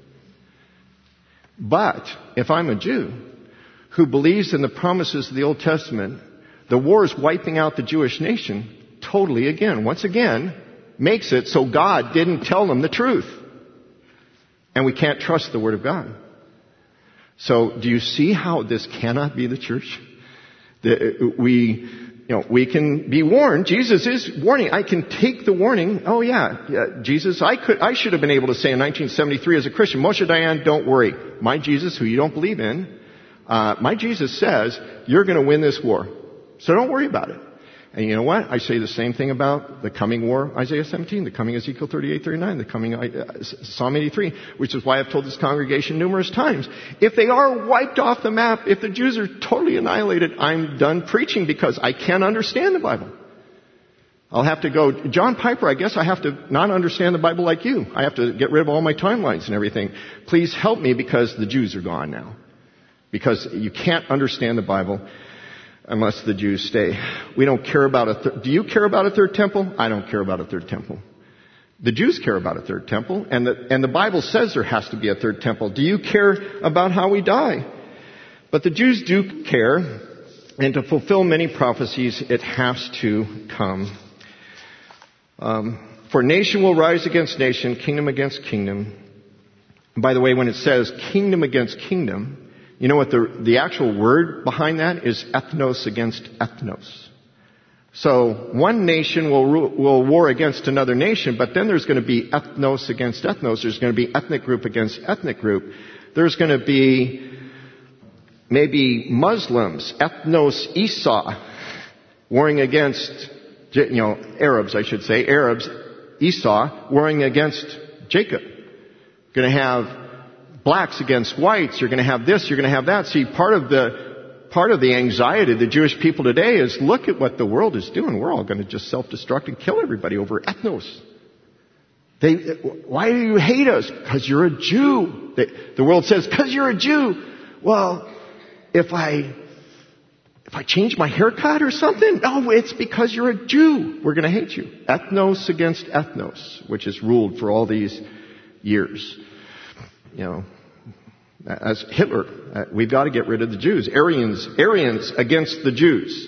But if I'm a Jew who believes in the promises of the Old Testament, the war is wiping out the Jewish nation totally again. Once again, makes it so God didn't tell them the truth. And we can't trust the Word of God. So do you see how this cannot be the church? The, we, you know, we can be warned. Jesus is warning. I can take the warning. Oh yeah, yeah, Jesus, I could, I should have been able to say in nineteen seventy-three as a Christian, Moshe Dayan, don't worry. My Jesus, who you don't believe in, uh, my Jesus says, you're going to win this war. So don't worry about it. And you know what? I say the same thing about the coming war, Isaiah seventeen, the coming Ezekiel thirty-eight, thirty-nine, the coming uh, Psalm eighty-three, which is why I've told this congregation numerous times. If they are wiped off the map, if the Jews are totally annihilated, I'm done preaching because I can't understand the Bible. I'll have to go, John Piper, I guess I have to not understand the Bible like you. I have to get rid of all my timelines and everything. Please help me because the Jews are gone now. Because you can't understand the Bible unless the Jews stay. We don't care about a third. Do you care about a third temple? I don't care about a third temple. The Jews care about a third temple, and the, and the Bible says there has to be a third temple. Do you care about how we die? But the Jews do care, and to fulfill many prophecies, it has to come. Um, for nation will rise against nation, kingdom against kingdom. And by the way, when it says kingdom against kingdom, you know what the, the actual word behind that is? Ethnos against ethnos. So one nation will, will war against another nation, but then there's going to be ethnos against ethnos. There's going to be ethnic group against ethnic group. There's going to be maybe Muslims, ethnos Esau, warring against, you know, Arabs, I should say, Arabs, Esau, warring against Jacob. Going to have blacks against whites, you're going to have this, you're going to have that. See, part of the, part of the anxiety of the Jewish people today is look at what the world is doing. We're all going to just self-destruct and kill everybody over ethnos. They, why do you hate us? Because you're a Jew. They, the world says, because you're a Jew. Well, if I, if I change my haircut or something? No, it's because you're a Jew. We're going to hate you. Ethnos against ethnos, which has ruled for all these years. You know, as Hitler, uh, we've got to get rid of the Jews. Aryans, Aryans against the Jews.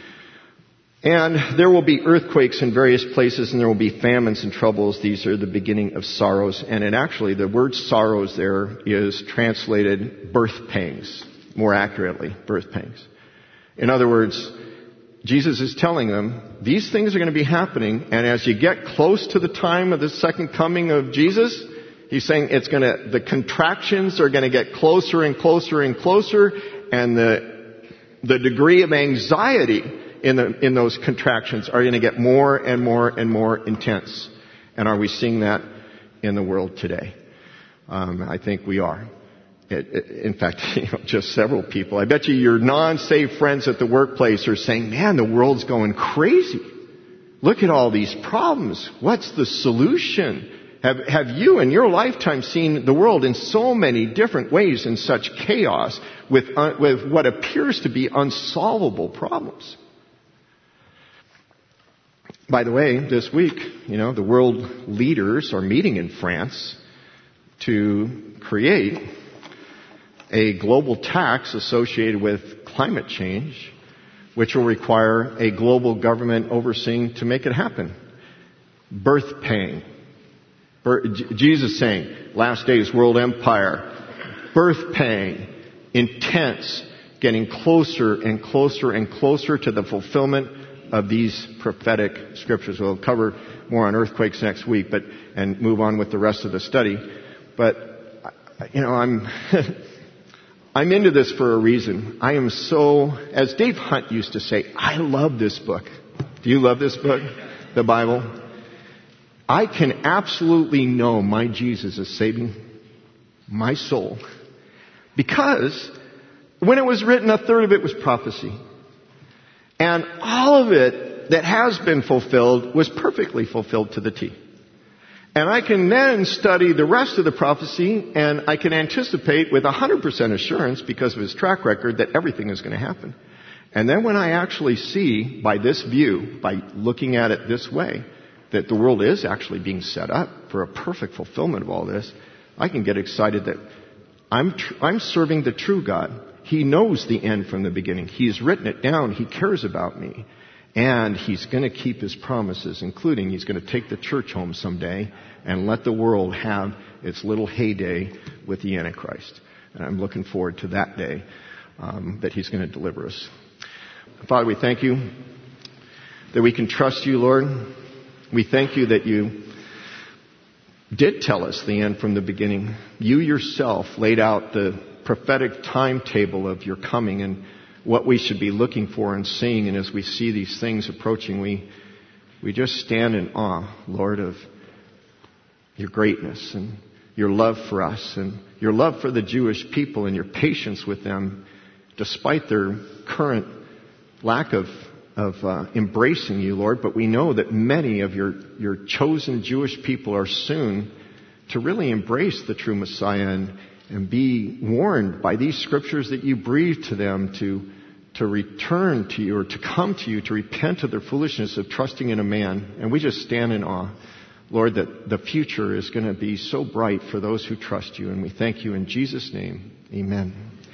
And there will be earthquakes in various places, and there will be famines and troubles. These are the beginning of sorrows. And it actually, the word sorrows there is translated birth pangs, more accurately, birth pangs. In other words, Jesus is telling them, these things are going to be happening, and as you get close to the time of the second coming of Jesus, he's saying it's going to, the contractions are going to get closer and closer and closer, and the, the degree of anxiety in the, in those contractions are going to get more and more and more intense. And are we seeing that in the world today? Um, I think we are. It, it, in fact, you know, just several people. I bet you your non-saved friends at the workplace are saying, man, the world's going crazy. Look at all these problems. What's the solution? Have, have you in your lifetime seen the world in so many different ways in such chaos with, uh, with what appears to be unsolvable problems? By the way, this week, you know, the world leaders are meeting in France to create a global tax associated with climate change, which will require a global government overseeing to make it happen. Birth pain. Jesus saying, last days world empire, birth pang, intense, getting closer and closer and closer to the fulfillment of these prophetic scriptures. We'll cover more on earthquakes next week, but and move on with the rest of the study. But you know, I'm I'm into this for a reason. I am so, as Dave Hunt used to say, I love this book. Do you love this book, the Bible? I can absolutely know my Jesus is saving my soul. Because when it was written, a third of it was prophecy. And all of it that has been fulfilled was perfectly fulfilled to the T. And I can then study the rest of the prophecy, and I can anticipate with one hundred percent assurance, because of his track record, that everything is going to happen. And then when I actually see, by this view, by looking at it this way, that the world is actually being set up for a perfect fulfillment of all this, I can get excited that I'm tr- I'm serving the true God. He knows the end from the beginning. He's written it down. He cares about me. And he's going to keep his promises, including he's going to take the church home someday and let the world have its little heyday with the Antichrist. And I'm looking forward to that day um, that he's going to deliver us. Father, we thank you that we can trust you, Lord. We thank you that you did tell us the end from the beginning. You yourself laid out the prophetic timetable of your coming and what we should be looking for and seeing. And as we see these things approaching, we we just stand in awe, Lord, of your greatness and your love for us and your love for the Jewish people and your patience with them, despite their current lack of of uh, embracing you, Lord. But we know that many of your your chosen Jewish people are soon to really embrace the true Messiah and and be warned by these scriptures that you breathe to them to to return to you, or to come to you, to repent of their foolishness of trusting in a man. And we just stand in awe, Lord, that the future is going to be so bright for those who trust you. And we thank you in Jesus' name. Amen.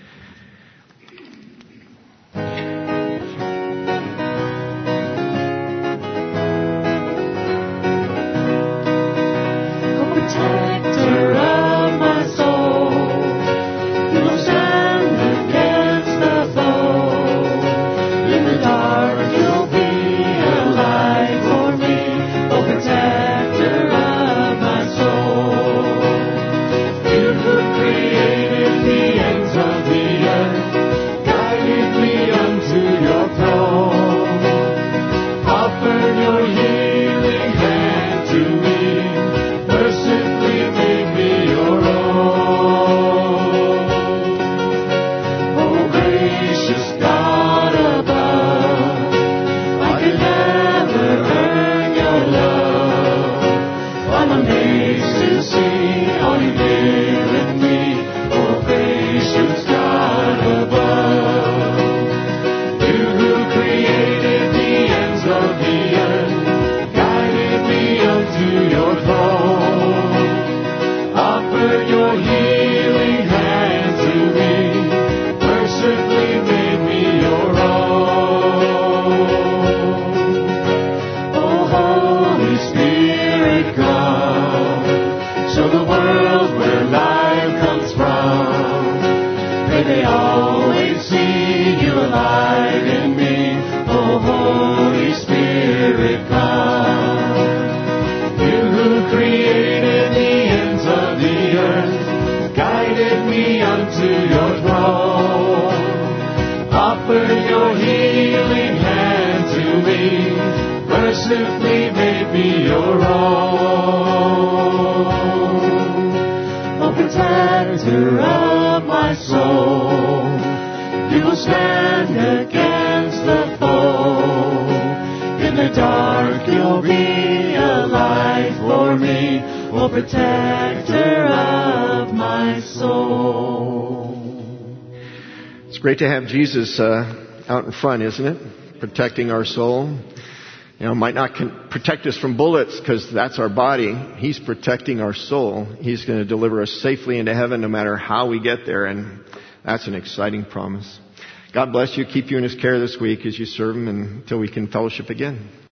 Great to have Jesus uh, out in front, isn't it? Protecting our soul. You know, might not con- protect us from bullets because that's our body. He's protecting our soul. He's going to deliver us safely into heaven no matter how we get there, and that's an exciting promise. God bless you. Keep you in His care this week as you serve Him until we can fellowship again.